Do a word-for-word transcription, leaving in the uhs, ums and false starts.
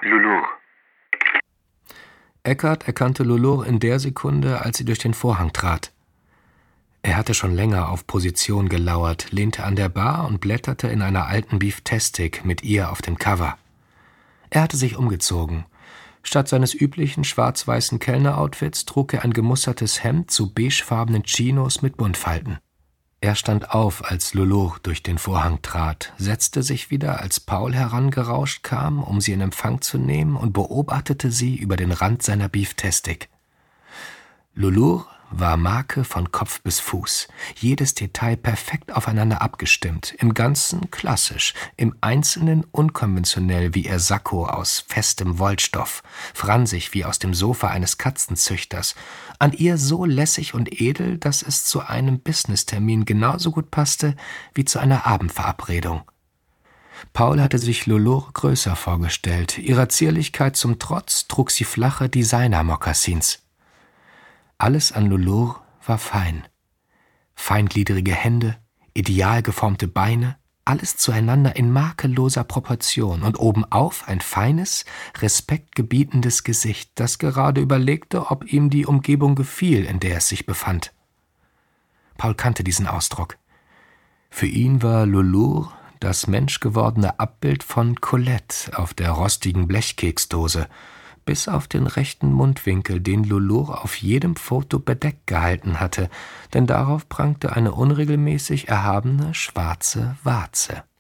Lulur. Eckhart erkannte Lulur in der Sekunde, als sie durch den Vorhang trat. Er hatte schon länger auf Position gelauert, lehnte an der Bar und blätterte in einer alten Beeftastic mit ihr auf dem Cover. Er hatte sich umgezogen. Statt seines üblichen schwarz-weißen Kellneroutfits trug er ein gemustertes Hemd zu beigefarbenen Chinos mit Buntfalten. Er stand auf, als Lulur durch den Vorhang trat, setzte sich wieder, als Paul herangerauscht kam, um sie in Empfang zu nehmen, und beobachtete sie über den Rand seiner Beeftastic. Lulur war Marke von Kopf bis Fuß, jedes Detail perfekt aufeinander abgestimmt, im Ganzen klassisch, im Einzelnen unkonventionell wie ihr Sakko aus festem Wollstoff, fransig wie aus dem Sofa eines Katzenzüchters, an ihr so lässig und edel, dass es zu einem Businesstermin genauso gut passte wie zu einer Abendverabredung. Paul hatte sich Lulur größer vorgestellt, ihrer Zierlichkeit zum Trotz trug sie flache Designer-Mokassins. Alles an Lulur war fein. Feingliedrige Hände, ideal geformte Beine, alles zueinander in makelloser Proportion und obenauf ein feines, respektgebietendes Gesicht, das gerade überlegte, ob ihm die Umgebung gefiel, in der es sich befand. Paul kannte diesen Ausdruck. Für ihn war Lulur das menschgewordene Abbild von Colette auf der rostigen Blechkeksdose, bis auf den rechten Mundwinkel, den Lulur auf jedem Foto bedeckt gehalten hatte, denn darauf prangte eine unregelmäßig erhabene schwarze Warze.